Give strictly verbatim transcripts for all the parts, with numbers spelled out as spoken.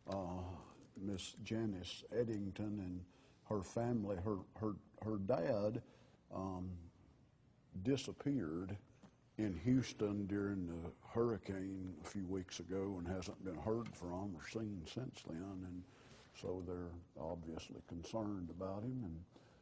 uh, Miss Janice Eddington and her family. Her her her dad um, disappeared in Houston during the hurricane a few weeks ago and hasn't been heard from or seen since then, and so they're obviously concerned about him and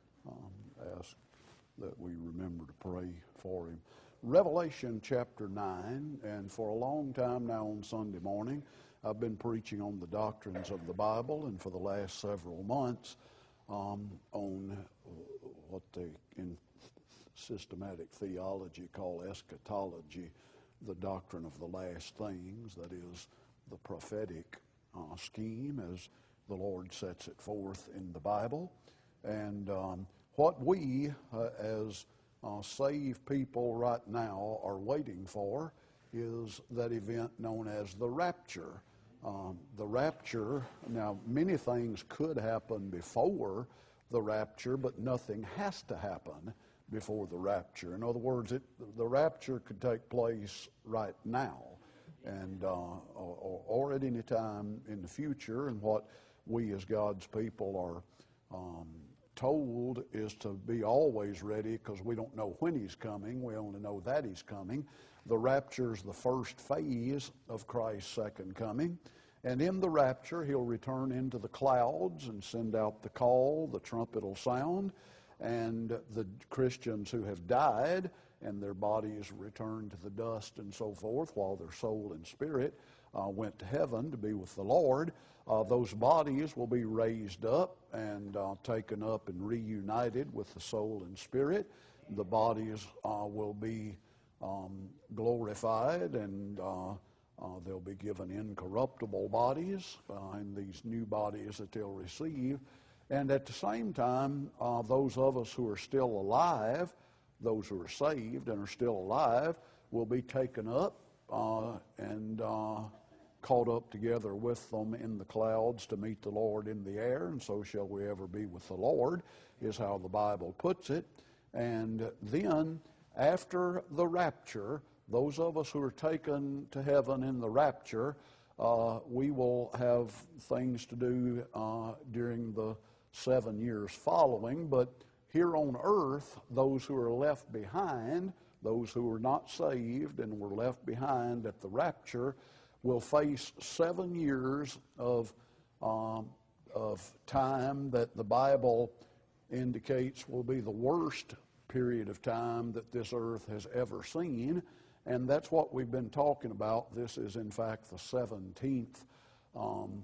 um, ask that we remember to pray for him. Revelation chapter nine, and for a long time now on Sunday morning, I've been preaching on the doctrines of the Bible, and for the last several months um, on what they in systematic theology call eschatology, the doctrine of the last things, that is, the prophetic uh, scheme as the Lord sets it forth in the Bible. And um, what we uh, as uh, saved people right now are waiting for is that event known as the rapture. Um, the rapture, now many things could happen before the rapture, but nothing has to happen before the rapture. In other words, it, the rapture could take place right now, and uh, or, or at any time in the future. And what we as God's people are um, told is to be always ready, because we don't know when He's coming. We only know that He's coming. The rapture is the first phase of Christ's second coming. And in the rapture, He'll return into the clouds and send out the call, the trumpet will sound, and the Christians who have died and their bodies returned to the dust and so forth, while their soul and spirit uh, went to heaven to be with the Lord, uh, those bodies will be raised up and uh, taken up and reunited with the soul and spirit. The bodies uh, will be um, glorified, and uh, uh, they'll be given incorruptible bodies uh, in these new bodies that they'll receive. And at the same time, uh, those of us who are still alive, those who are saved and are still alive, will be taken up uh, and uh, caught up together with them in the clouds to meet the Lord in the air, and so shall we ever be with the Lord, is how the Bible puts it. And then, after the rapture, those of us who are taken to heaven in the rapture, uh, we will have things to do uh, during the seven years following. But here on earth, those who are left behind, those who are not saved and were left behind at the rapture, will face seven years of um, of time that the Bible indicates will be the worst period of time that this earth has ever seen. And that's what we've been talking about. This is, in fact, the seventeenth um,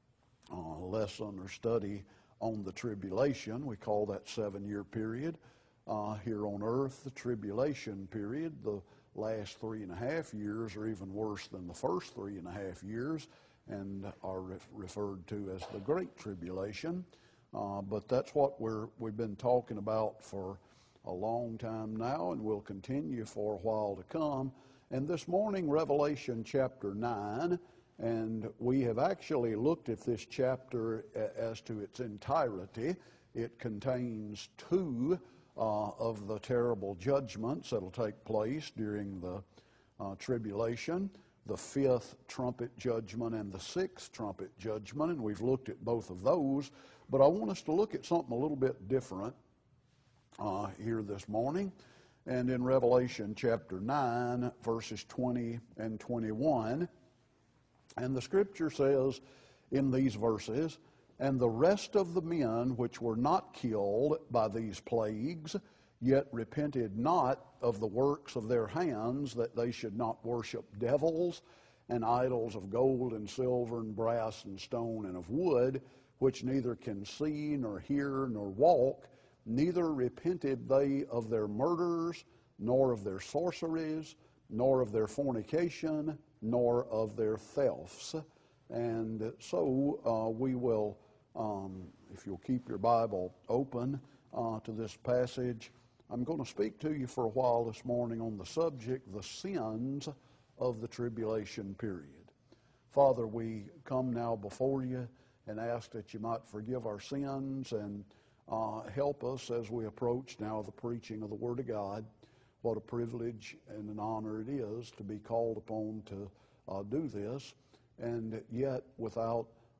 uh, lesson or study on the tribulation. We call that seven-year period uh, here on earth the tribulation period. The last three and a half years are even worse than the first three and a half years and are re- referred to as the Great Tribulation. Uh, but that's what we're, we've been talking about for a long time now, and will continue for a while to come. And this morning, Revelation chapter nine, and we have actually looked at this chapter as to its entirety. It contains two uh, of the terrible judgments that will take place during the uh, tribulation, the fifth trumpet judgment and the sixth trumpet judgment, and we've looked at both of those. But I want us to look at something a little bit different uh, here this morning. And in Revelation chapter nine, verses twenty and twenty-one, and the Scripture says in these verses, "And the rest of the men which were not killed by these plagues, yet repented not of the works of their hands, that they should not worship devils and idols of gold and silver and brass and stone and of wood, which neither can see nor hear nor walk, neither repented they of their murders, nor of their sorceries, nor of their fornication, nor of their thefts." And so uh, we will, um, if you'll keep your Bible open uh, to this passage, I'm going to speak to you for a while this morning on the subject, the sins of the tribulation period. Father, we come now before you and ask that you might forgive our sins and uh, help us as we approach now the preaching of the Word of God. What a privilege and an honor it is to be called upon to uh, do this, and yet without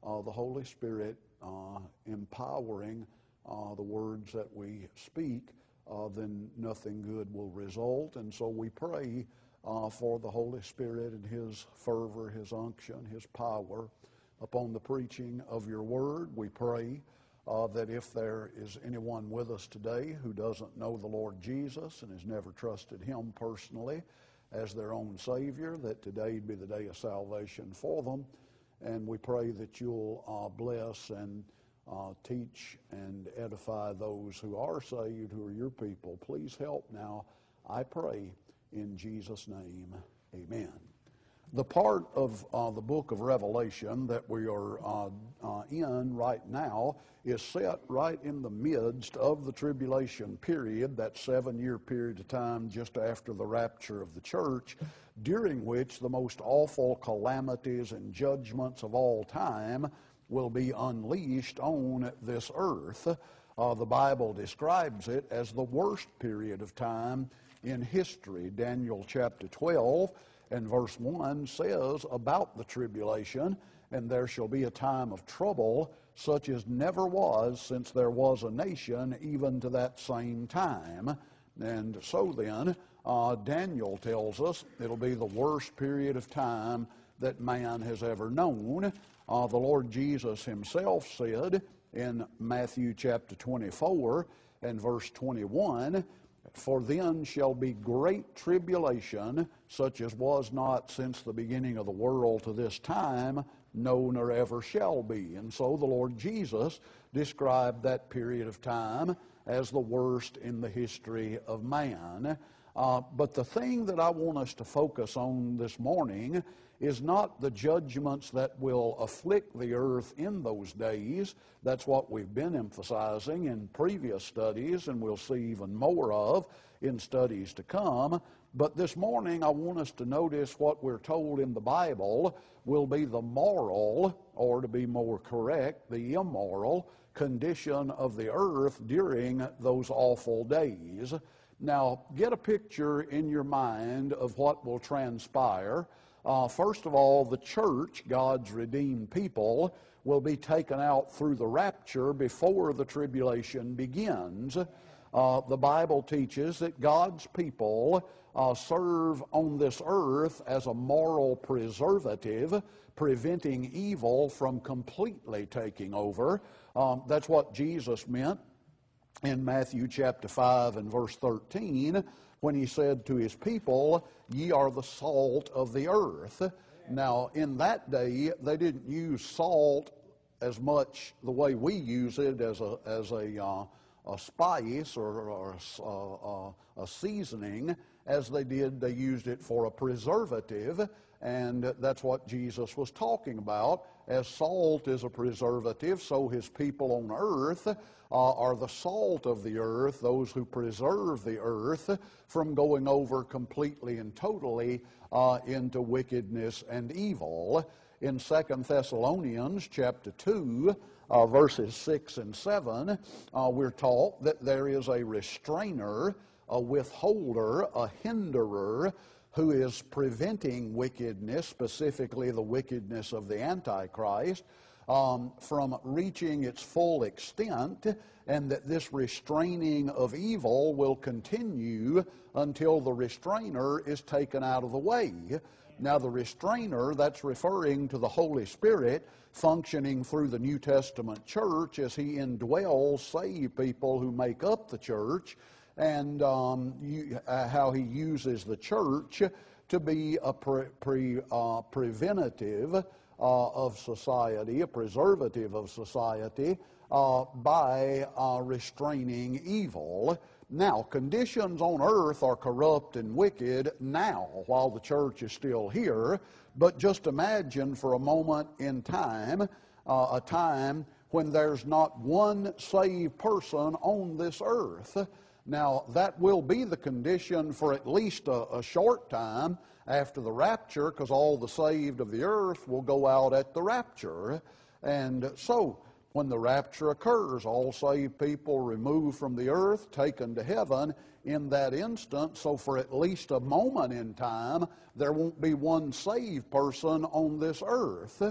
uh, the Holy Spirit uh, empowering uh, the words that we speak, uh, then nothing good will result. And so we pray uh, for the Holy Spirit and His fervor, His unction, His power upon the preaching of your word. We pray uh, that if there is anyone with us today who doesn't know the Lord Jesus and has never trusted Him personally as their own Savior, that today be the day of salvation for them. And we pray that you'll uh, bless and uh, teach and edify those who are saved, who are your people. Please help now, I pray, in Jesus' name. Amen. The part of uh, the book of Revelation that we are uh, uh, in right now is set right in the midst of the tribulation period, that seven-year period of time just after the rapture of the church, during which the most awful calamities and judgments of all time will be unleashed on this earth. Uh, the Bible describes it as the worst period of time in history. Daniel chapter twelve and verse one says about the tribulation, and there shall be a time of trouble such as never was since there was a nation, even to that same time. And so then, uh, Daniel tells us it'll be the worst period of time that man has ever known. Uh, the Lord Jesus Himself said in Matthew chapter twenty-four and verse twenty-one, "For then shall be great tribulation, such as was not since the beginning of the world to this time, no, nor ever shall be." And so the Lord Jesus described that period of time as the worst in the history of man. Uh, but the thing that I want us to focus on this morning is not the judgments that will afflict the earth in those days. That's what we've been emphasizing in previous studies, and we'll see even more of in studies to come. But this morning I want us to notice what we're told in the Bible will be the moral, or to be more correct, the immoral condition of the earth during those awful days. Now, get a picture in your mind of what will transpire. Uh, first of all, the church, God's redeemed people, will be taken out through the rapture before the tribulation begins. Uh, the Bible teaches that God's people uh, serve on this earth as a moral preservative, preventing evil from completely taking over. Um, that's what Jesus meant in Matthew chapter five and verse thirteen, when He said to His people, "Ye are the salt of the earth." Now, in that day, they didn't use salt as much the way we use it as a as a, uh, a spice or, or a, a, a seasoning, as they did. They used it for a preservative, and that's what Jesus was talking about. As salt is a preservative, so His people on earth uh, are the salt of the earth, those who preserve the earth from going over completely and totally uh, into wickedness and evil. In Second Thessalonians chapter two, uh, verses six and seven, uh, we're taught that there is a restrainer, a withholder, a hinderer, who is preventing wickedness, specifically the wickedness of the Antichrist, um, from reaching its full extent, and that this restraining of evil will continue until the restrainer is taken out of the way. Now, the restrainer, that's referring to the Holy Spirit functioning through the New Testament church as He indwells saved people who make up the church, and um, you, uh, how He uses the church to be a pre, pre, uh, preventative uh, of society, a preservative of society, uh, by uh, restraining evil. Now, conditions on earth are corrupt and wicked now while the church is still here, but just imagine for a moment in time, uh, a time when there's not one saved person on this earth. Now, that will be the condition for at least a, a short time after the rapture, because all the saved of the earth will go out at the rapture. And so, when the rapture occurs, all saved people removed from the earth, taken to heaven in that instant. So for at least a moment in time, there won't be one saved person on this earth.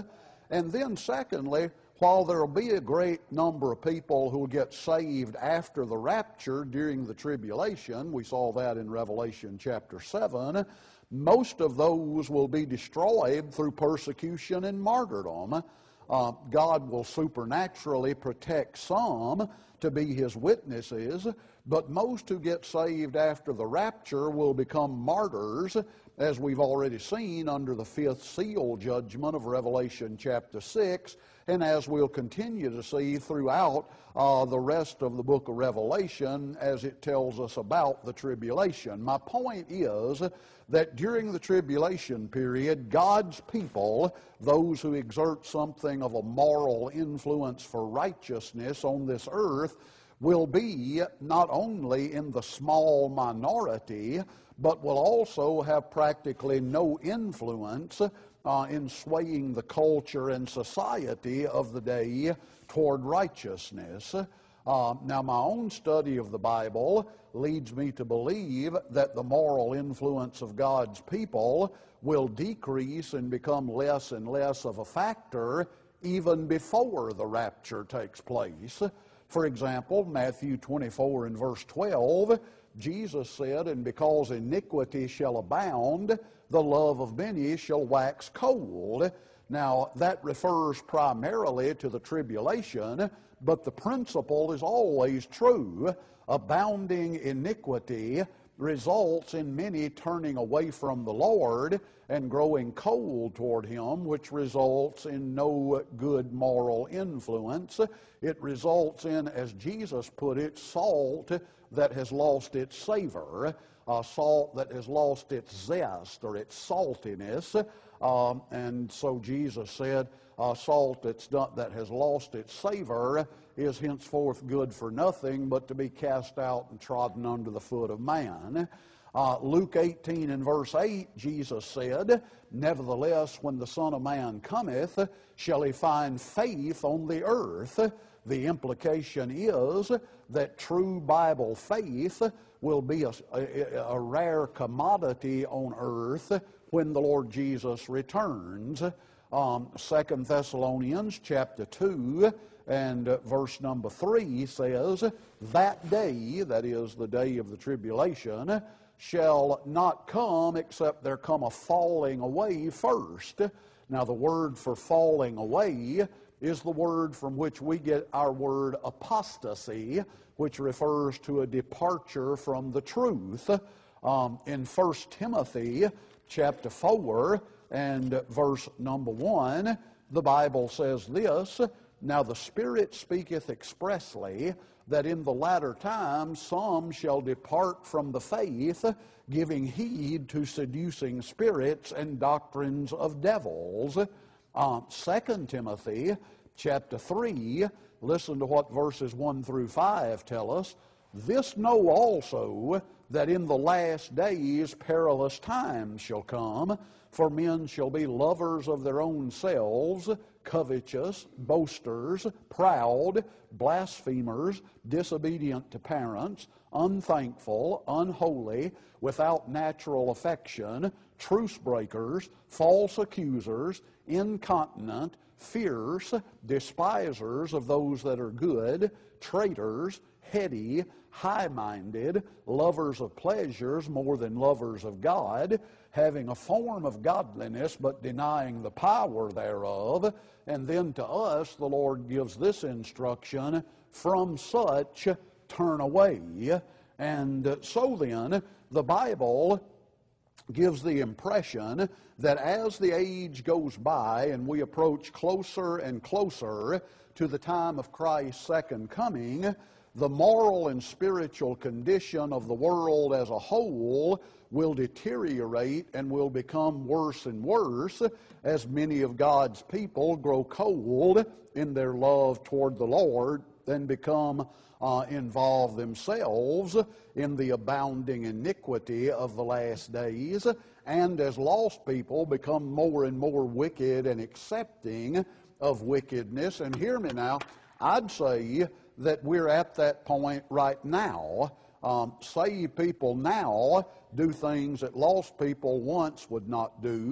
And then secondly, while there will be a great number of people who will get saved after the rapture during the tribulation, we saw that in Revelation chapter seven, most of those will be destroyed through persecution and martyrdom. Uh, God will supernaturally protect some to be His witnesses, but most who get saved after the rapture will become martyrs, as we've already seen under the fifth seal judgment of Revelation chapter six, and as we'll continue to see throughout uh, the rest of the book of Revelation as it tells us about the tribulation. My point is that during the tribulation period, God's people, those who exert something of a moral influence for righteousness on this earth, will be not only in the small minority, but will also have practically no influence uh, in swaying the culture and society of the day toward righteousness. Uh, now, my own study of the Bible leads me to believe that the moral influence of God's people will decrease and become less and less of a factor even before the rapture takes place. For example, Matthew twenty-four and verse twelve, Jesus said, "And because iniquity shall abound, the love of many shall wax cold." Now, that refers primarily to the tribulation, but the principle is always true. Abounding iniquity results in many turning away from the Lord and growing cold toward Him, which results in no good moral influence. It results in, as Jesus put it, salt that has lost its savor, uh, salt that has lost its zest or its saltiness. Um, and so Jesus said, uh, salt that's done, that has lost its savor is henceforth good for nothing but to be cast out and trodden under the foot of man. Uh, Luke eighteen and verse eight, Jesus said, "Nevertheless, when the Son of Man cometh, shall He find faith on the earth?" The implication is that true Bible faith will be a, a, a rare commodity on earth when the Lord Jesus returns. Um, Second Thessalonians chapter two and uh, verse number three says, "That day," that is the day of the tribulation, "shall not come except there come a falling away first." Now, the word for falling away is the word from which we get our word apostasy, which refers to a departure from the truth. Um, in First Timothy chapter four and verse number one, the Bible says this, "Now the Spirit speaketh expressly that in the latter times some shall depart from the faith, giving heed to seducing spirits and doctrines of devils." Uh, Second Timothy chapter three, listen to what verses one through five tell us. "This know also, that in the last days perilous times shall come, for men shall be lovers of their own selves, covetous, boasters, proud, blasphemers, disobedient to parents, unthankful, unholy, without natural affection, truce breakers, false accusers, incontinent, fierce, despisers of those that are good, traitors, heady, high-minded, lovers of pleasures more than lovers of God, having a form of godliness but denying the power thereof." And then to us the Lord gives this instruction, "From such turn away." And so then the Bible gives the impression that as the age goes by and we approach closer and closer to the time of Christ's second coming, the moral and spiritual condition of the world as a whole will deteriorate and will become worse and worse as many of God's people grow cold in their love toward the Lord and become uh, involved themselves in the abounding iniquity of the last days, and as lost people become more and more wicked and accepting of wickedness. And hear me now, I'd say that we're at that point right now. Um, saved people now do things that lost people once would not do.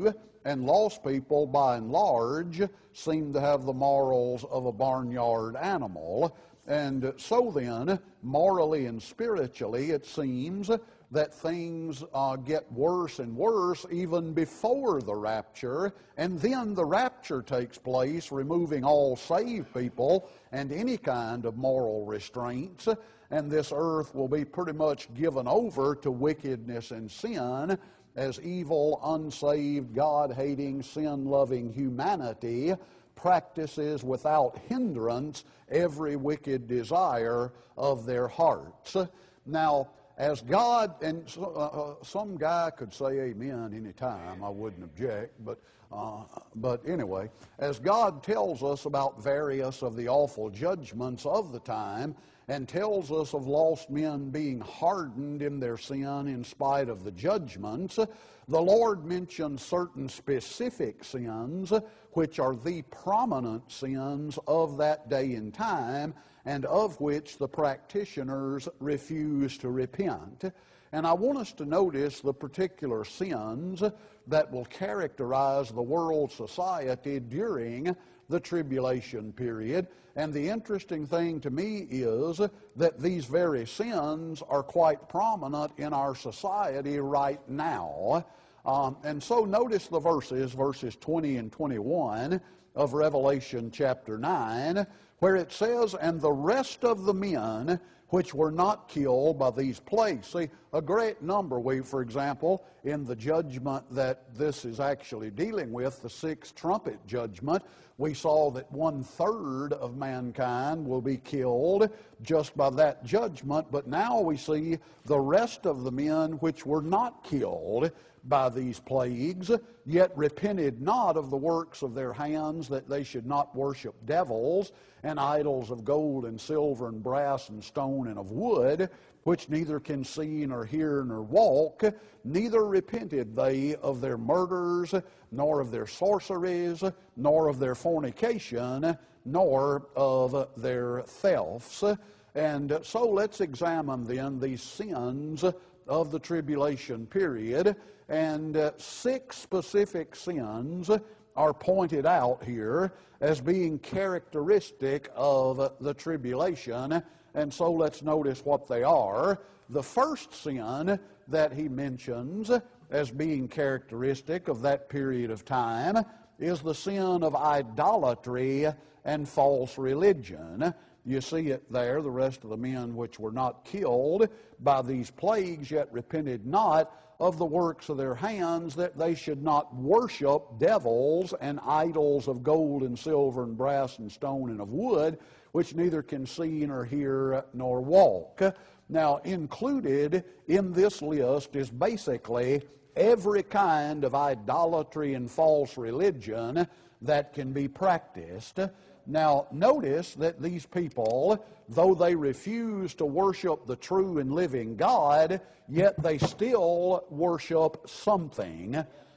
and lost people, by and large, seem to have the morals of a barnyard animal. And so then, morally and spiritually, it seems that things uh, get worse and worse even before the rapture, and then the rapture takes place, removing all saved people and any kind of moral restraints, and this earth will be pretty much given over to wickedness and sin, as evil, unsaved, God-hating, sin-loving humanity practices without hindrance every wicked desire of their hearts. Now, as God, and so, uh, some guy could say amen any time, I wouldn't object, but uh, but anyway, as God tells us about various of the awful judgments of the time, and tells us of lost men being hardened in their sin in spite of the judgments, the Lord mentions certain specific sins which are the prominent sins of that day and time, and of which the practitioners refuse to repent. And I want us to notice the particular sins that will characterize the world society during the tribulation period. And the interesting thing to me is that these very sins are quite prominent in our society right now. Um, and so notice the verses, verses twenty and twenty-one of Revelation chapter nine, where it says, "And the rest of the men which were not killed by these plagues." See, a great number, we, for example, in the judgment that this is actually dealing with, the sixth trumpet judgment, we saw that one-third of mankind will be killed just by that judgment. But now we see the rest of the men which were not killed by these plagues, yet repented not of the works of their hands, that they should not worship devils and idols of gold and silver and brass and stone and of wood, which neither can see nor hear nor walk, neither repented they of their murders, nor of their sorceries, nor of their fornication, nor of their thefts. And so let's examine then these sins of the tribulation period. And uh, six specific sins are pointed out here as being characteristic of the tribulation. And so let's notice what they are. The first sin that he mentions as being characteristic of that period of time is the sin of idolatry and false religion. You see it there, the rest of the men which were not killed by these plagues, yet repented not of the works of their hands, that they should not worship devils and idols of gold and silver and brass and stone and of wood, which neither can see nor hear nor walk. Now, included in this list is basically every kind of idolatry and false religion that can be practiced. Now, notice that these people, though they refuse to worship the true and living God, yet they still worship something.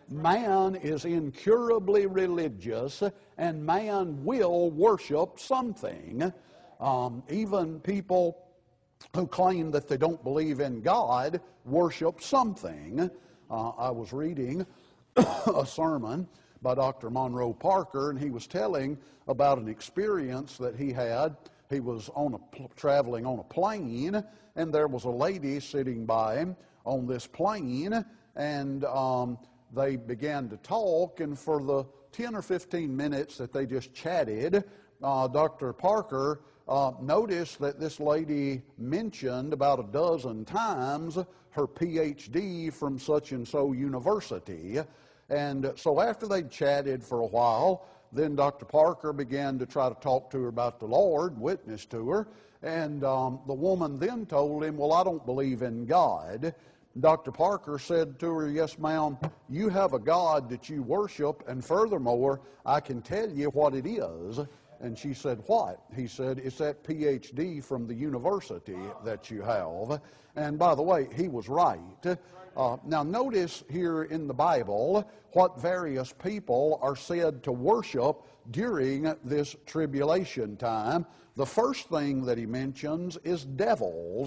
Man is incurably religious, and man will worship something. Um, even people who claim that they don't believe in God worship something. Uh, I was reading a sermon by Doctor Monroe Parker, and he was telling about an experience that he had. He was on a, traveling on a plane, and there was a lady sitting by him on this plane, and um, they began to talk, and for the ten or fifteen minutes that they just chatted, uh, Doctor Parker uh, noticed that this lady mentioned about a dozen times her P H D from such and so university. And so after they'd chatted for a while, then Doctor Parker began to try to talk to her about the Lord, witness to her, and um, the woman then told him, "Well, I don't believe in God." Doctor Parker said to her, "Yes, ma'am, you have a God that you worship, and furthermore, I can tell you what it is." And she said, "What?" He said, "It's that P H D from the university that you have." And by the way, he was right. Uh, now notice here in the Bible what various people are said to worship during this tribulation time. The first thing that he mentions is devils.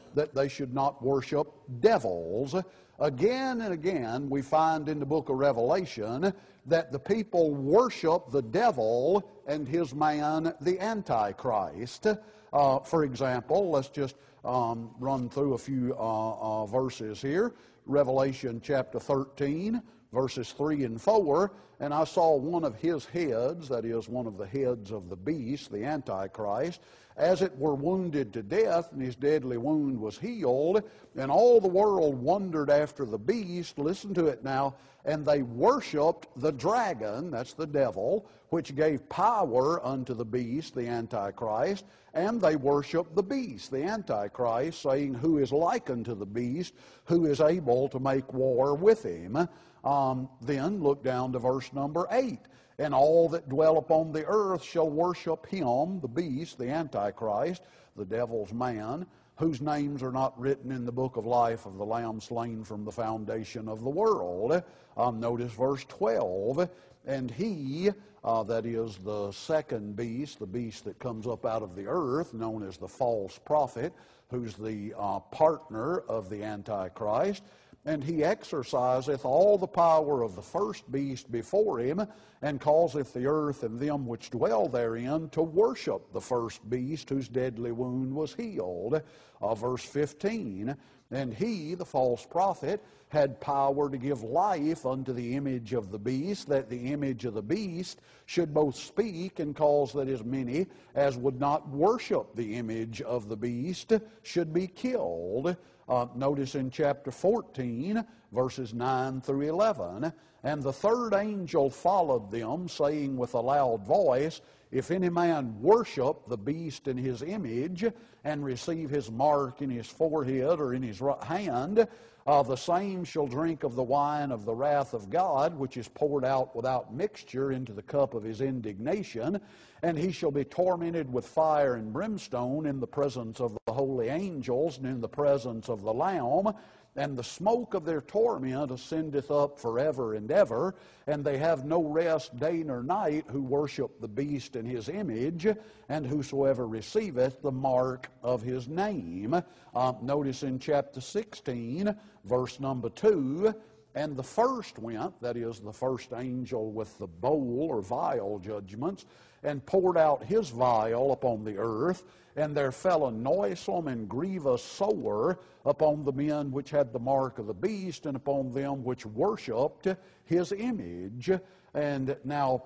that they should not worship devils. Again and again, we find in the book of Revelation that the people worship the devil and his man, the Antichrist. Uh, for example, let's just um, run through a few uh, uh, verses here. Revelation chapter thirteen, verses three and four. And I saw one of his heads, that is, one of the heads of the beast, the Antichrist, as it were wounded to death, and his deadly wound was healed. And all the world wondered after the beast, listen to it now, and they worshipped the dragon, that's the devil, which gave power unto the beast, the Antichrist, and they worshipped the beast, the Antichrist, saying, who is like unto the beast, who is able to make war with him. Um, then look down to verse number eight. And all that dwell upon the earth shall worship him, the beast, the Antichrist, the devil's man, whose names are not written in the book of life of the Lamb slain from the foundation of the world. Um, notice verse twelve. And he, uh, that is the second beast, the beast that comes up out of the earth, known as the false prophet, who's the uh, partner of the Antichrist, and he exerciseth all the power of the first beast before him, and causeth the earth and them which dwell therein to worship the first beast, whose deadly wound was healed. Uh, verse fifteen, and he, the false prophet, had power to give life unto the image of the beast, that the image of the beast should both speak and cause that as many as would not worship the image of the beast should be killed. Uh, notice in chapter fourteen, verses nine through eleven, and the third angel followed them, saying with a loud voice, if any man worship the beast in his image, and receive his mark in his forehead or in his right hand, uh, the same shall drink of the wine of the wrath of God, which is poured out without mixture into the cup of his indignation, and he shall be tormented with fire and brimstone in the presence of the holy angels and in the presence of the Lamb. And the smoke of their torment ascendeth up forever and ever, and they have no rest day nor night who worship the beast in his image, and whosoever receiveth the mark of his name. Uh, notice in chapter sixteen, verse number two, and the first went, that is, the first angel with the bowl or vial judgments, and poured out his vial upon the earth, and there fell a noisome and grievous sore upon the men which had the mark of the beast, and upon them which worshipped his image. And now,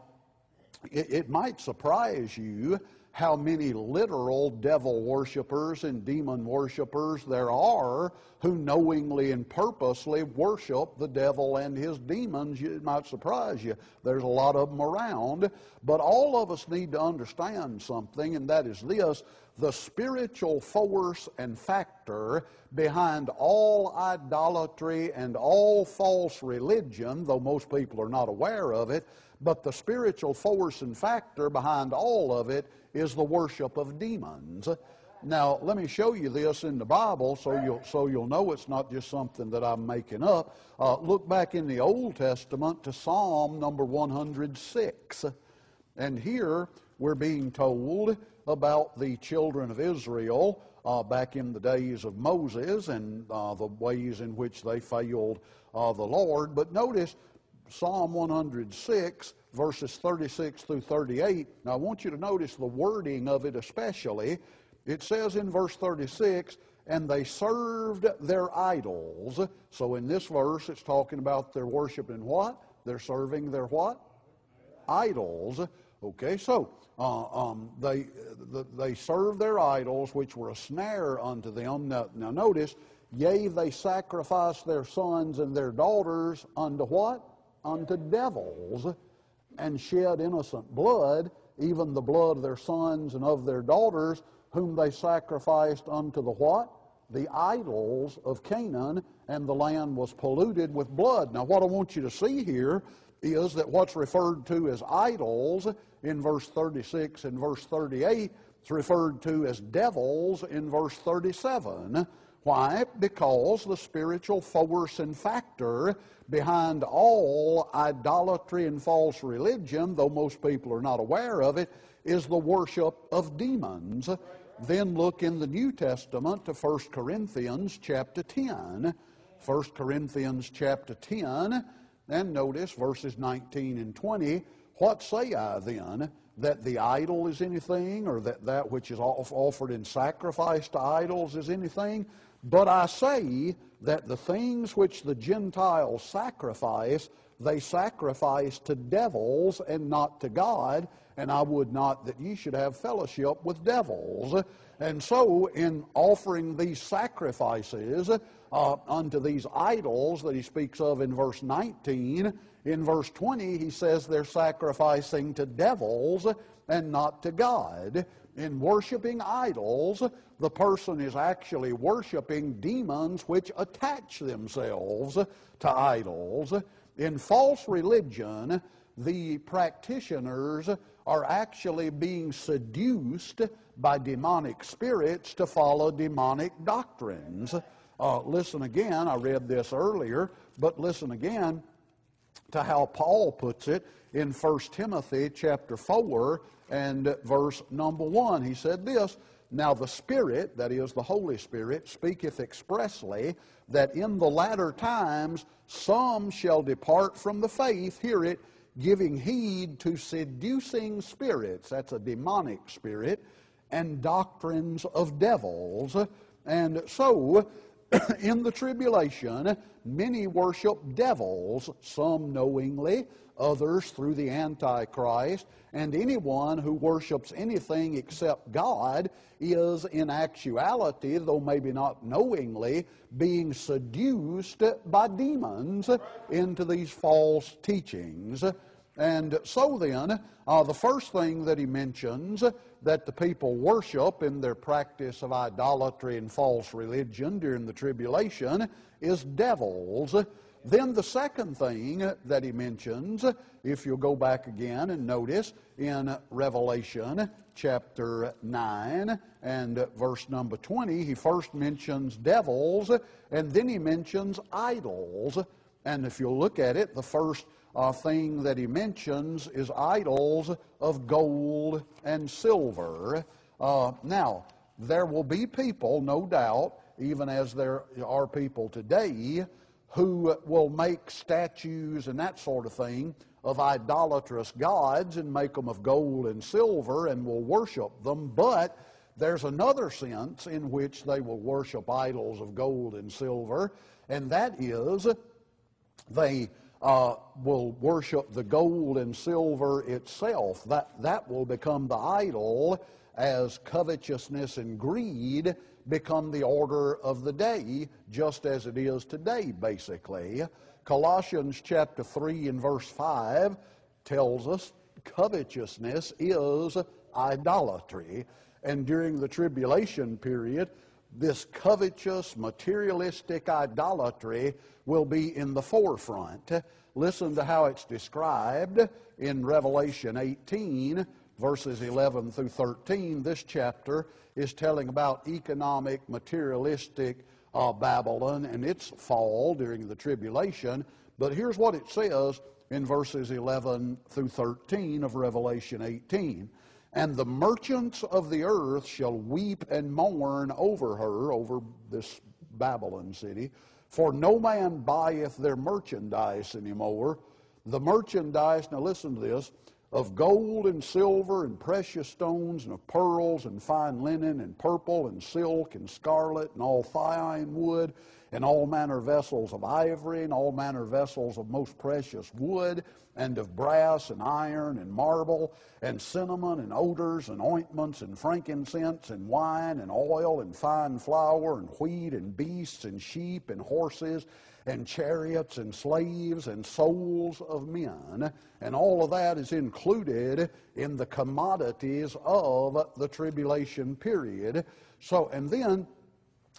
it, it might surprise you how many literal devil worshipers and demon worshipers there are who knowingly and purposely worship the devil and his demons. It might surprise you. There's a lot of them around. But all of us need to understand something, and that is this: the spiritual force and factor behind all idolatry and all false religion, though most people are not aware of it, but the spiritual force and factor behind all of it is the worship of demons. Now, let me show you this in the Bible so you'll, so you'll know it's not just something that I'm making up. Uh, look back in the Old Testament to Psalm number one hundred six. And here we're being told about the children of Israel uh, back in the days of Moses and uh, the ways in which they failed uh, the Lord. But notice Psalm one hundred six, verses thirty-six through thirty-eight. Now I want you to notice the wording of it especially. It says in verse thirty-six, and they served their idols. So in this verse it's talking about their worshiping what? They're serving their what? Idols. Okay, so uh, um, they the, they served their idols, which were a snare unto them. Now, now notice, yea, they sacrificed their sons and their daughters unto what? Unto devils, and shed innocent blood, even the blood of their sons and of their daughters, whom they sacrificed unto the what? The idols of Canaan, and the land was polluted with blood. Now what I want you to see here is that what's referred to as idols in verse thirty-six and verse thirty-eight is referred to as devils in verse thirty-seven. Why? Because the spiritual force and factor behind all idolatry and false religion, though most people are not aware of it, is the worship of demons. Then look in the New Testament to First Corinthians chapter ten. First Corinthians chapter ten, and notice verses nineteen and twenty. What say I then? That the idol is anything, or that that which is offered in sacrifice to idols is anything? But I say that the things which the Gentiles sacrifice, they sacrifice to devils and not to God, and I would not that ye should have fellowship with devils. And so in offering these sacrifices uh, unto these idols that he speaks of in verse nineteen, in verse twenty he says they're sacrificing to devils and not to God. In worshiping idols, the person is actually worshiping demons which attach themselves to idols. In false religion, the practitioners are actually being seduced by demonic spirits to follow demonic doctrines. Uh, listen again, I read this earlier, but listen again to how Paul puts it in First Timothy chapter four and verse number one. He said this, "Now the Spirit," that is the Holy Spirit, "speaketh expressly that in the latter times some shall depart from the faith," hear it, "giving heed to seducing spirits," that's a demonic spirit, "and doctrines of devils." And so, in the tribulation, many worship devils, some knowingly, others through the Antichrist, and anyone who worships anything except God is in actuality, though maybe not knowingly, being seduced by demons into these false teachings. And so then, uh, the first thing that he mentions that the people worship in their practice of idolatry and false religion during the tribulation is devils. Then the second thing that he mentions, if you'll go back again and notice in Revelation chapter nine and verse number twenty, he first mentions devils and then he mentions idols. And if you'll look at it, the first uh, thing that he mentions is idols of gold and silver. Uh, now, there will be people, no doubt, even as there are people today, who will make statues and that sort of thing of idolatrous gods and make them of gold and silver and will worship them. But there's another sense in which they will worship idols of gold and silver, and that is they uh, will worship the gold and silver itself. That, that will become the idol as covetousness and greed become the order of the day, just as it is today, basically. Colossians chapter three and verse five tells us covetousness is idolatry. And during the tribulation period, this covetous, materialistic idolatry will be in the forefront. Listen to how it's described in Revelation eighteen, verses eleven through thirteen. This chapter is telling about economic, materialistic uh, Babylon and its fall during the tribulation. But here's what it says in verses eleven through thirteen of Revelation eighteen. "And the merchants of the earth shall weep and mourn over her," over this Babylon city, "for no man buyeth their merchandise anymore. The merchandise," now listen to this, "of gold and silver and precious stones and of pearls and fine linen and purple and silk and scarlet and all fine wood and all manner vessels of ivory and all manner vessels of most precious wood and of brass and iron and marble and cinnamon and odors and ointments and frankincense and wine and oil and fine flour and wheat and beasts and sheep and horses and chariots and slaves and souls of men." And all of that is included in the commodities of the tribulation period. So, and then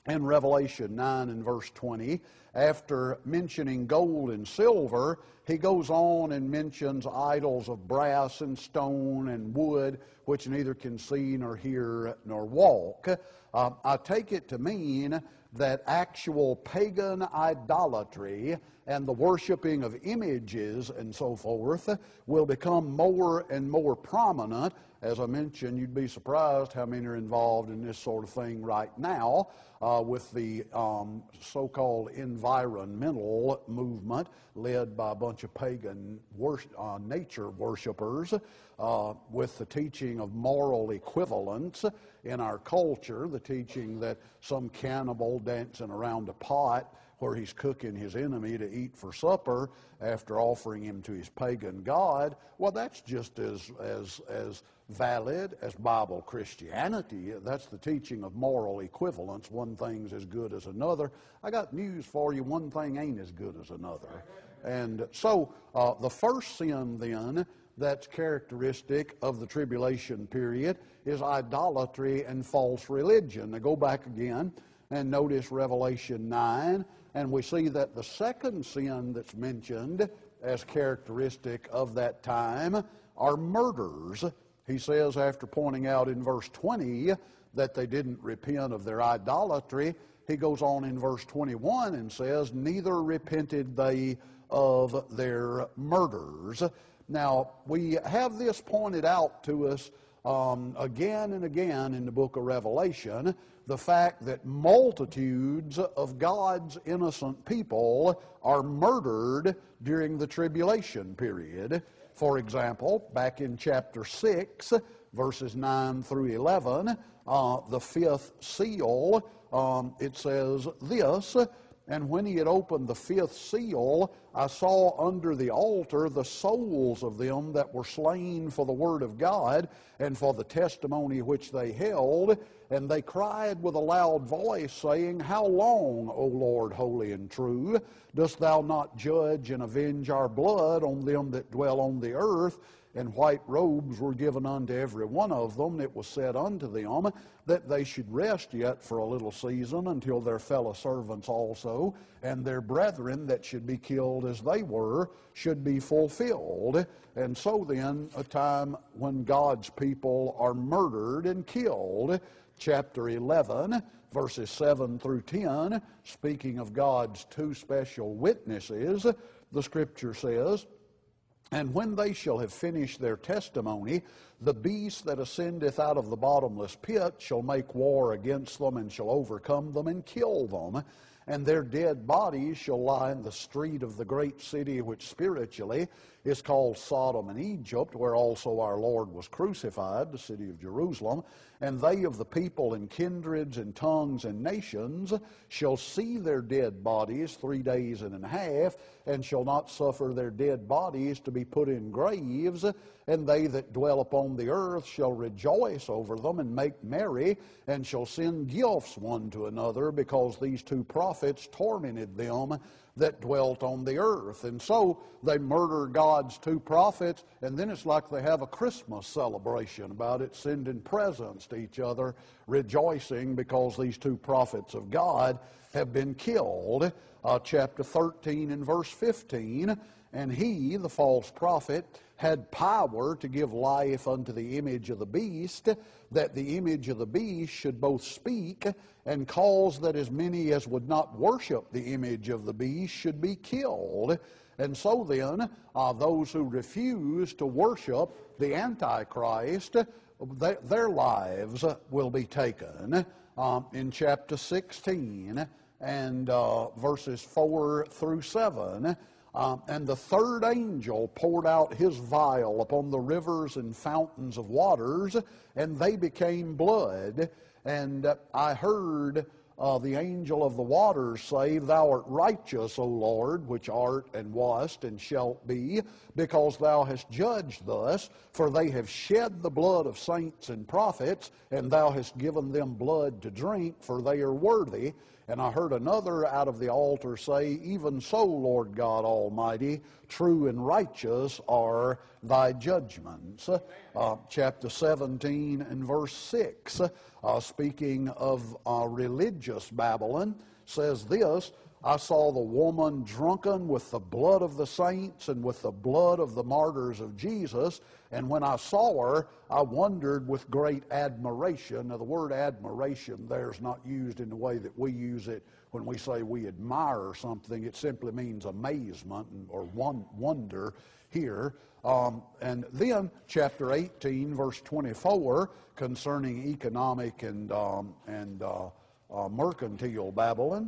in Revelation nine and verse twenty, after mentioning gold and silver, he goes on and mentions idols of brass and stone and wood, which neither can see nor hear nor walk. Uh, I take it to mean that actual pagan idolatry and the worshiping of images and so forth will become more and more prominent. As I mentioned, you'd be surprised how many are involved in this sort of thing right now uh, with the um, so-called environmental movement led by a bunch of pagan worship, uh, nature worshipers, uh, with the teaching of moral equivalence in our culture, the teaching that some cannibal dancing around a pot where he's cooking his enemy to eat for supper after offering him to his pagan god, well, that's just as as as valid as Bible Christianity. That's the teaching of moral equivalence. One thing's as good as another. I got news for you. One thing ain't as good as another. And so uh, the first sin then that's characteristic of the tribulation period is idolatry and false religion. Now go back again and notice Revelation nine, and we see that the second sin that's mentioned as characteristic of that time are murders. He says, after pointing out in verse twenty that they didn't repent of their idolatry, he goes on in verse twenty-one and says, neither repented they of their murders. Now, we have this pointed out to us um, again and again in the book of Revelation, the fact that multitudes of God's innocent people are murdered during the tribulation period. For example, back in chapter six, verses nine through eleven, uh, the fifth seal, um, it says this, and when he had opened the fifth seal, I saw under the altar the souls of them that were slain for the word of God and for the testimony which they held. And they cried with a loud voice, saying, how long, O Lord, holy and true, dost thou not judge and avenge our blood on them that dwell on the earth? And white robes were given unto every one of them. It was said unto them that they should rest yet for a little season until their fellow servants also and their brethren that should be killed as they were should be fulfilled. And so then, a time when God's people are murdered and killed. Chapter eleven, verses seven through ten, speaking of God's two special witnesses, the Scripture says, and when they shall have finished their testimony, the beast that ascendeth out of the bottomless pit shall make war against them, and shall overcome them, and kill them. And their dead bodies shall lie in the street of the great city, which spiritually is called Sodom and Egypt, where also our Lord was crucified, the city of Jerusalem. And they of the people and kindreds and tongues and nations shall see their dead bodies three days and a half, and shall not suffer their dead bodies to be put in graves. And they that dwell upon the earth shall rejoice over them and make merry, and shall send gifts one to another, because these two prophets tormented them that dwelt on the earth. And so they murder God's two prophets, and then it's like they have a Christmas celebration about it, sending presents to each other, rejoicing because these two prophets of God have been killed. Uh, chapter thirteen and verse fifteen, and he, the false prophet, had power to give life unto the image of the beast, that the image of the beast should both speak and cause that as many as would not worship the image of the beast should be killed. And so then, uh, those who refuse to worship the Antichrist, th- their lives will be taken. Um, in chapter sixteen and uh, verses four through seven, Um, and the third angel poured out his vial upon the rivers and fountains of waters, and they became blood. And uh, I heard uh, the angel of the waters say, thou art righteous, O Lord, which art and wast and shalt be, because thou hast judged thus, for they have shed the blood of saints and prophets, and thou hast given them blood to drink, for they are worthy. And I heard another out of the altar say, even so, Lord God Almighty, true and righteous are thy judgments. Uh, chapter seventeen and verse six, uh, speaking of uh, religion. religious Babylon, says this, I saw the woman drunken with the blood of the saints and with the blood of the martyrs of Jesus. And when I saw her, I wondered with great admiration. Now, the word admiration there is not used in the way that we use it when we say we admire something. It simply means amazement or wonder here. Um, and then chapter eighteen, verse twenty-four, concerning economic and, um, and uh, uh, mercantile Babylon.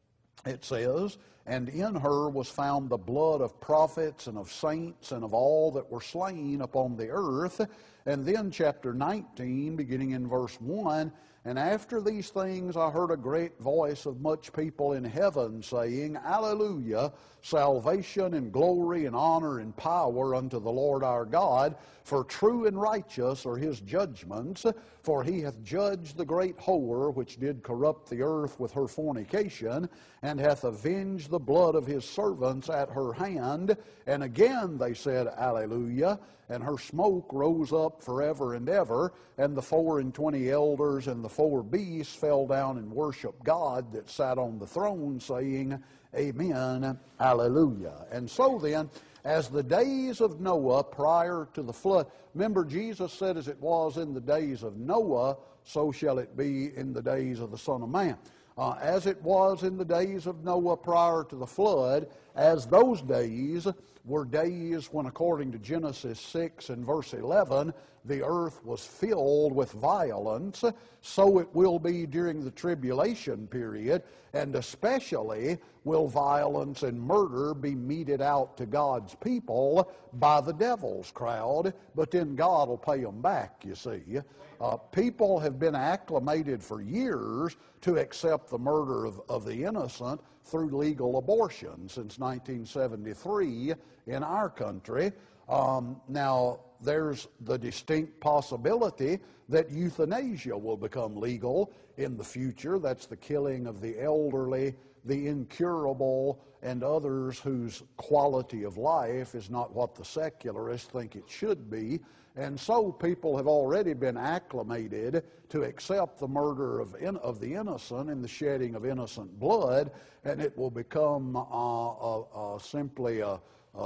It says, and in her was found the blood of prophets and of saints and of all that were slain upon the earth. And then chapter nineteen, beginning in verse one, and after these things I heard a great voice of much people in heaven saying, Alleluia, salvation and glory and honor and power unto the Lord our God, for true and righteous are his judgments, for he hath judged the great whore which did corrupt the earth with her fornication, and hath avenged the blood of his servants at her hand. And again they said, Alleluia, and her smoke rose up forever and ever. And the four and twenty elders and the four beasts fell down and worshiped God that sat on the throne, saying, Amen, Alleluia. And so then, as the days of Noah prior to the flood, remember Jesus said, as it was in the days of Noah, so shall it be in the days of the Son of Man. Uh, as it was in the days of Noah prior to the flood, as those days were days when, according to Genesis six and verse eleven, the earth was filled with violence, so it will be during the tribulation period, and especially will violence and murder be meted out to God's people by the devil's crowd, but then God will pay them back, you see. Uh, people have been acclimated for years to accept the murder of, of the innocent through legal abortion since nineteen seventy-three in our country. Um, now, there's the distinct possibility that euthanasia will become legal in the future. That's the killing of the elderly, the incurable, and others whose quality of life is not what the secularists think it should be. And so people have already been acclimated to accept the murder of, in, of the innocent and the shedding of innocent blood, and it will become uh, uh, uh, simply a, a,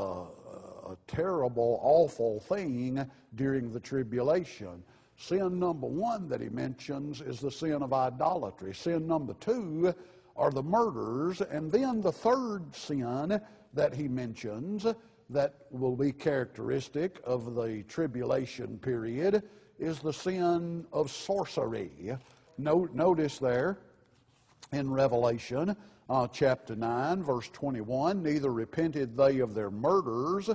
a terrible, awful thing during the tribulation. Sin number one that he mentions is the sin of idolatry. Sin number two are the murders, and then the third sin that he mentions that will be characteristic of the tribulation period is the sin of sorcery. Note, notice there in Revelation uh, chapter nine, verse twenty-one, neither repented they of their murders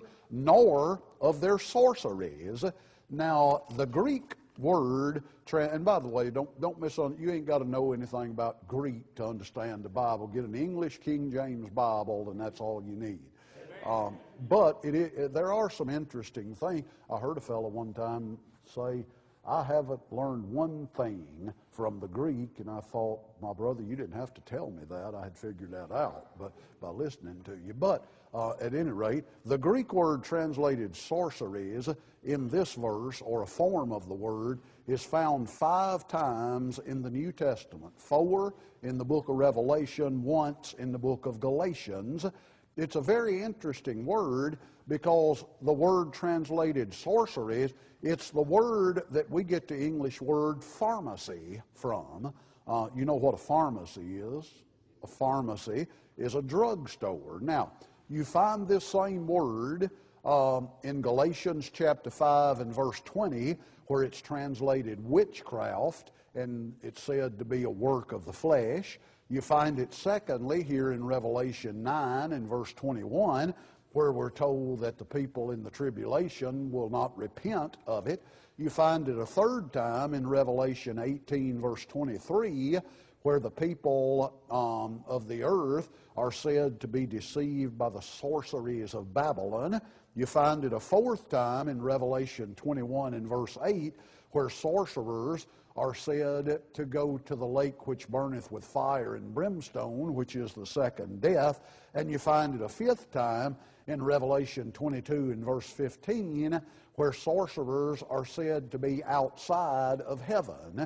nor of their sorceries. Now, the Greek word, and by the way, don't don't miss on. You ain't got to know anything about Greek to understand the Bible. Get an English King James Bible, and that's all you need. Um, but it, it, there are some interesting things. I heard a fellow one time say, I haven't learned one thing from the Greek, and I thought, my brother, you didn't have to tell me that. I had figured that out but by listening to you. But uh, at any rate, the Greek word translated sorceries in this verse, or a form of the word, is found five times in the New Testament. Four in the book of Revelation, once in the book of Galatians. It's a very interesting word because the word translated sorceries, it's the word that we get the English word pharmacy from. Uh, you know what a pharmacy is? A pharmacy is a drugstore. Now, you find this same word um, in Galatians chapter five and verse twenty, where it's translated witchcraft, and it's said to be a work of the flesh. You find it secondly here in Revelation nine and verse twenty-one, where we're told that the people in the tribulation will not repent of it. You find it a third time in Revelation eighteen verse twenty-three, where the people um, of the earth are said to be deceived by the sorceries of Babylon. You find it a fourth time in Revelation twenty-one and verse eight, where sorcerers are said to go to the lake which burneth with fire and brimstone, which is the second death. And you find it a fifth time in Revelation twenty-two and verse fifteen, where sorcerers are said to be outside of heaven.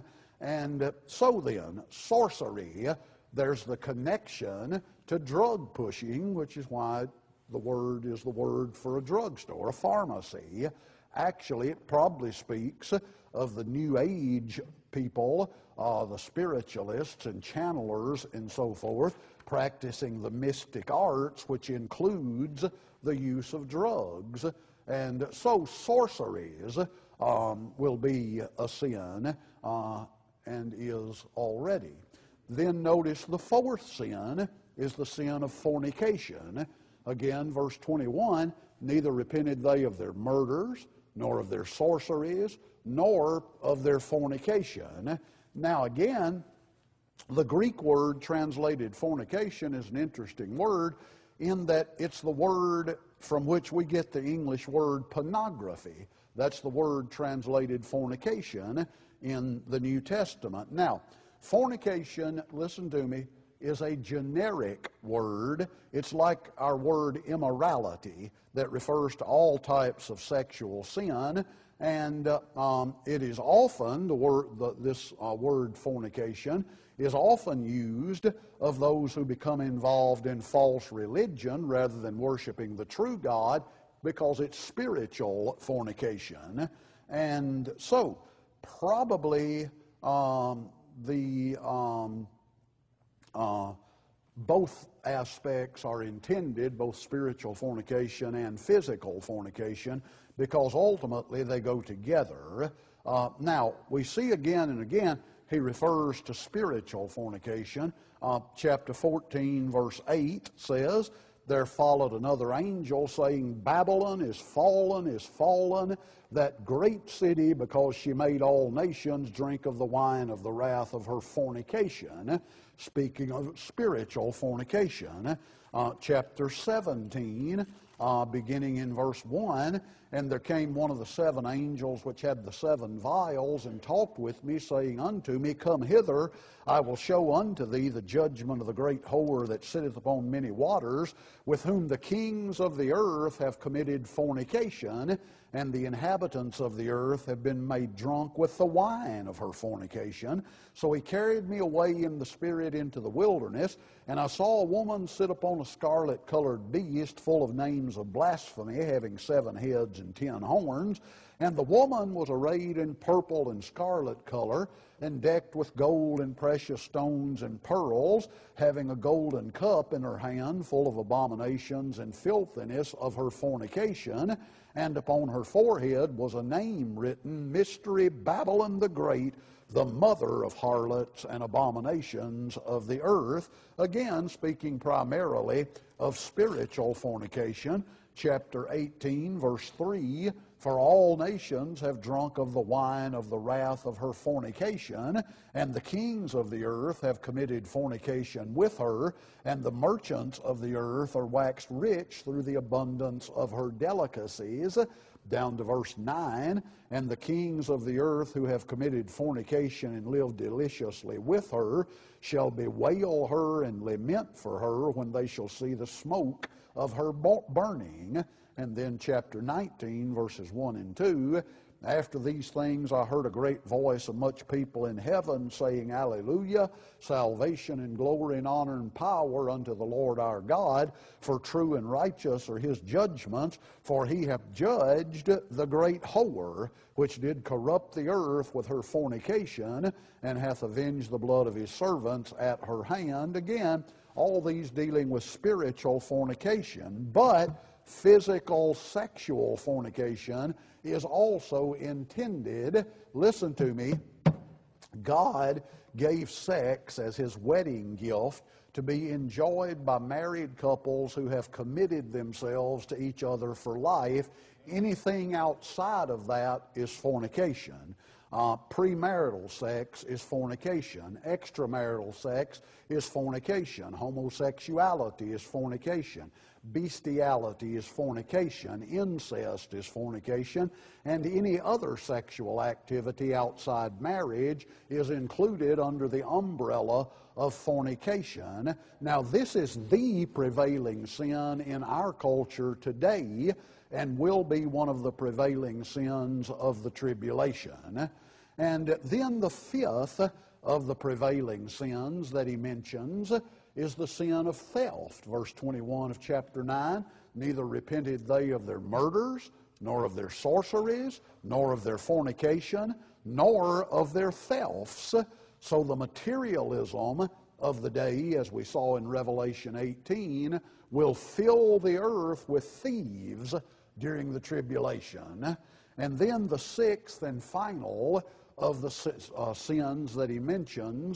And uh, so then, sorcery, there's the connection to drug pushing, which is why the word is the word for a drugstore, a pharmacy. Actually, it probably speaks of the New Age people, uh, the spiritualists and channelers and so forth, practicing the mystic arts, which includes the use of drugs. And so sorceries um, will be a sin uh, and is already. Then notice the fourth sin is the sin of fornication. Again, verse twenty-one, neither repented they of their murders, nor of their sorceries, nor of their fornication. Now again, the Greek word translated fornication is an interesting word in that it's the word from which we get the English word pornography. That's the word translated fornication in the New Testament. Now, fornication, listen to me, is a generic word. It's like our word immorality that refers to all types of sexual sin. And uh, um, it is often, the word, the, this uh, word fornication is often used of those who become involved in false religion rather than worshiping the true God, because it's spiritual fornication. And so, probably um, the um, uh, both aspects are intended, both spiritual fornication and physical fornication, because ultimately they go together. Uh, now, we see again and again he refers to spiritual fornication. Uh, chapter fourteen, verse eight says, there followed another angel saying, Babylon is fallen, is fallen, that great city, because she made all nations drink of the wine of the wrath of her fornication. Speaking of spiritual fornication. Uh, chapter seventeen, uh, beginning in verse one, and there came one of the seven angels which had the seven vials, and talked with me, saying unto me, Come hither, I will show unto thee the judgment of the great whore that sitteth upon many waters, with whom the kings of the earth have committed fornication, and the inhabitants of the earth have been made drunk with the wine of her fornication. So he carried me away in the spirit into the wilderness, and I saw a woman sit upon a scarlet-colored beast, full of names of blasphemy, having seven heads and ten horns. And the woman was arrayed in purple and scarlet color, and decked with gold and precious stones and pearls, having a golden cup in her hand, full of abominations and filthiness of her fornication. And upon her forehead was a name written, Mystery Babylon the Great, the mother of harlots and abominations of the earth. Again, speaking primarily of spiritual fornication. Chapter eighteen, verse three, for all nations have drunk of the wine of the wrath of her fornication, and the kings of the earth have committed fornication with her, and the merchants of the earth are waxed rich through the abundance of her delicacies. Down to verse nine, and the kings of the earth who have committed fornication and lived deliciously with her shall bewail her and lament for her when they shall see the smoke of her burning. And then chapter nineteen, verses one and two, after these things I heard a great voice of much people in heaven saying, Alleluia, salvation and glory and honor and power unto the Lord our God, for true and righteous are his judgments, for he hath judged the great whore, which did corrupt the earth with her fornication, and hath avenged the blood of his servants at her hand. Again, all these dealing with spiritual fornication, but physical sexual fornication is also intended. Listen to me. God gave sex as his wedding gift to be enjoyed by married couples who have committed themselves to each other for life. Anything outside of that is fornication. Uh, premarital sex is fornication. Extramarital sex is fornication. Homosexuality is fornication. Bestiality is fornication. Incest is fornication. And any other sexual activity outside marriage is included under the umbrella of fornication. Now, this is the prevailing sin in our culture today, and will be one of the prevailing sins of the tribulation. And then the fifth of the prevailing sins that he mentions is the sin of theft. Verse twenty-one of chapter nine, neither repented they of their murders, nor of their sorceries, nor of their fornication, nor of their thefts. So the materialism of the day, as we saw in Revelation eighteen, will fill the earth with thieves during the tribulation. And then the sixth and final of the uh, sins that he mentions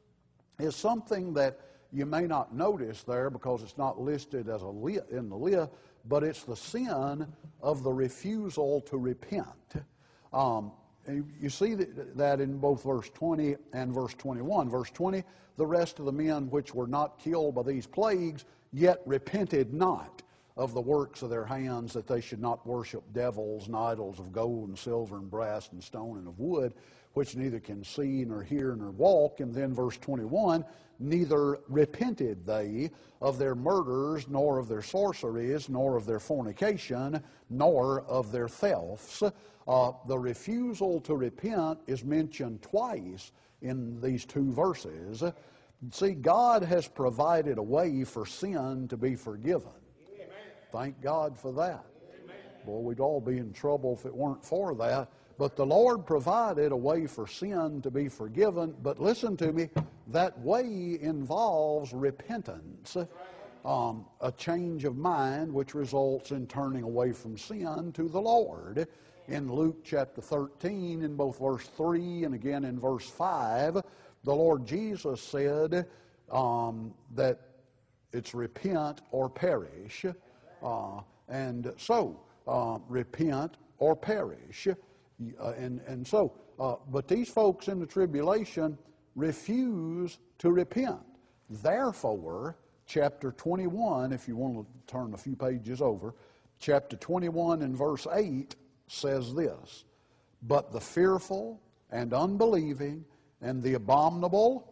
is something that you may not notice there because it's not listed as a li- in the list, but it's the sin of the refusal to repent. Um, you see that in both verse twenty and verse twenty-one. Verse twenty, the rest of the men which were not killed by these plagues, yet repented not of the works of their hands, that they should not worship devils and idols of gold and silver and brass and stone and of wood, which neither can see nor hear nor walk. And then verse twenty-one, neither repented they of their murders, nor of their sorceries, nor of their fornication, nor of their thefts. Uh, the refusal to repent is mentioned twice in these two verses. See, God has provided a way for sin to be forgiven. Amen. Thank God for that. Amen. Boy, we'd all be in trouble if it weren't for that. But the Lord provided a way for sin to be forgiven. But listen to me, that way involves repentance, um, a change of mind which results in turning away from sin to the Lord. In Luke chapter thirteen, in both verse three and again in verse five, the Lord Jesus said um, that it's repent or perish. Uh, and so, uh, repent or perish. Uh, and, and so, uh, but these folks in the tribulation refuse to repent. Therefore, chapter twenty-one, if you want to turn a few pages over, chapter twenty-one and verse eight says this, but the fearful and unbelieving and the abominable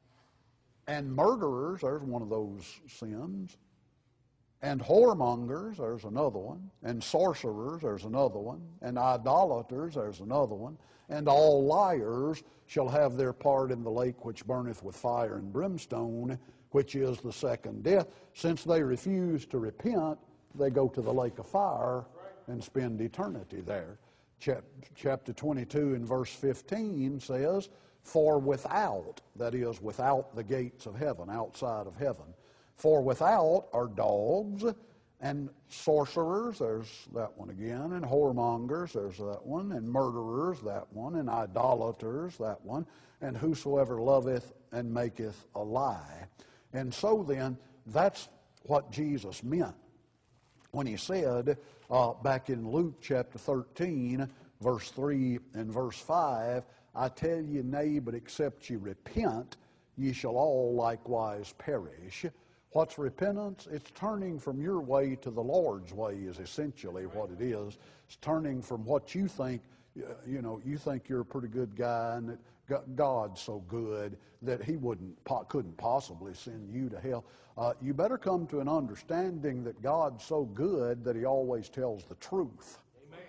and murderers, there's one of those sins, and whoremongers, there's another one, and sorcerers, there's another one, and idolaters, there's another one, and all liars shall have their part in the lake which burneth with fire and brimstone, which is the second death. Since they refuse to repent, they go to the lake of fire and spend eternity there. Chapter twenty-two and verse fifteen says, for without, that is, without the gates of heaven, outside of heaven, for without are dogs and sorcerers, there's that one again, and whoremongers, there's that one, and murderers, that one, and idolaters, that one, and whosoever loveth and maketh a lie. And so then, that's what Jesus meant when he said uh, back in Luke chapter thirteen, verse three and verse five, I tell you, nay, but except ye repent, ye shall all likewise perish. What's repentance? It's turning from your way to the Lord's way is essentially what it is. It's turning from what you think, you know, you think you're a pretty good guy and that God's so good that he wouldn't, couldn't possibly send you to hell. Uh, you better come to an understanding that God's so good that he always tells the truth. Amen.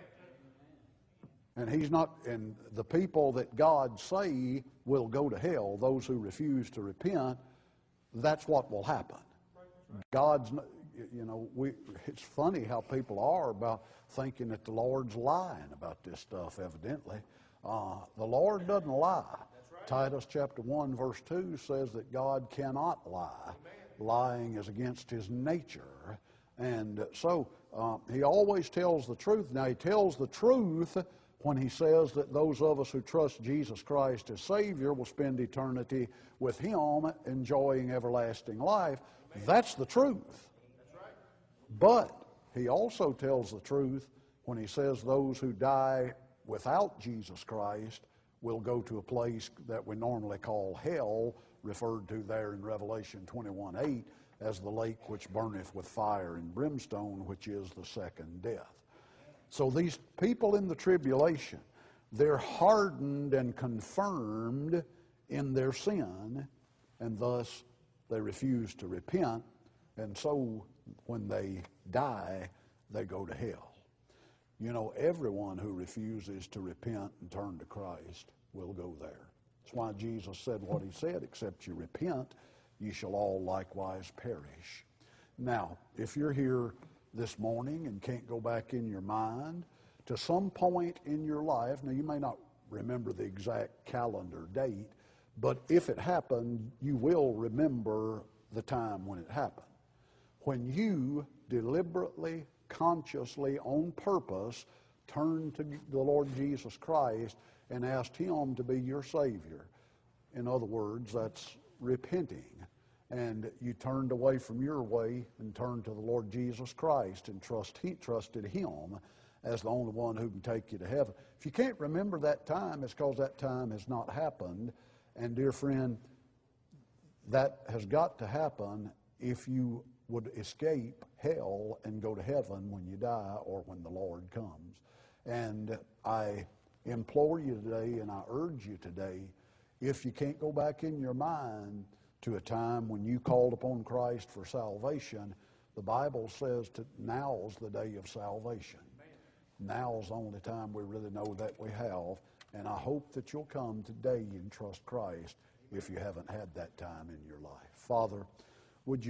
And he's not, and the people that God say will go to hell, those who refuse to repent, that's what will happen. God's, you know, we, it's funny how people are about thinking that the Lord's lying about this stuff, evidently. Uh, the Lord doesn't lie. Right. Titus chapter one verse two says that God cannot lie. Amen. Lying is against his nature. And so uh, he always tells the truth. Now he tells the truth when he says that those of us who trust Jesus Christ as Savior will spend eternity with him enjoying everlasting life. Amen. That's the truth. That's right. But he also tells the truth when he says those who die without Jesus Christ will go to a place that we normally call hell, referred to there in Revelation twenty-one eight as the lake which burneth with fire and brimstone, which is the second death. So these people in the tribulation, they're hardened and confirmed in their sin, and thus they refuse to repent, and so when they die, they go to hell. You know, everyone who refuses to repent and turn to Christ will go there. That's why Jesus said what he said, except you repent, ye shall all likewise perish. Now, if you're here this morning and can't go back in your mind to some point in your life, now you may not remember the exact calendar date, but if it happened, you will remember the time when it happened. When you deliberately, consciously, on purpose, turned to the Lord Jesus Christ and asked him to be your Savior. In other words, that's repenting. And you turned away from your way and turned to the Lord Jesus Christ and trust, he, trusted him as the only one who can take you to heaven. If you can't remember that time, it's because that time has not happened. And dear friend, that has got to happen if you would escape hell and go to heaven when you die or when the Lord comes. And I implore you today, and I urge you today, if you can't go back in your mind to a time when you called upon Christ for salvation, the Bible says to, now's the day of salvation. Now's the only time we really know that we have. And I hope that you'll come today and trust Christ if you haven't had that time in your life. Father, would you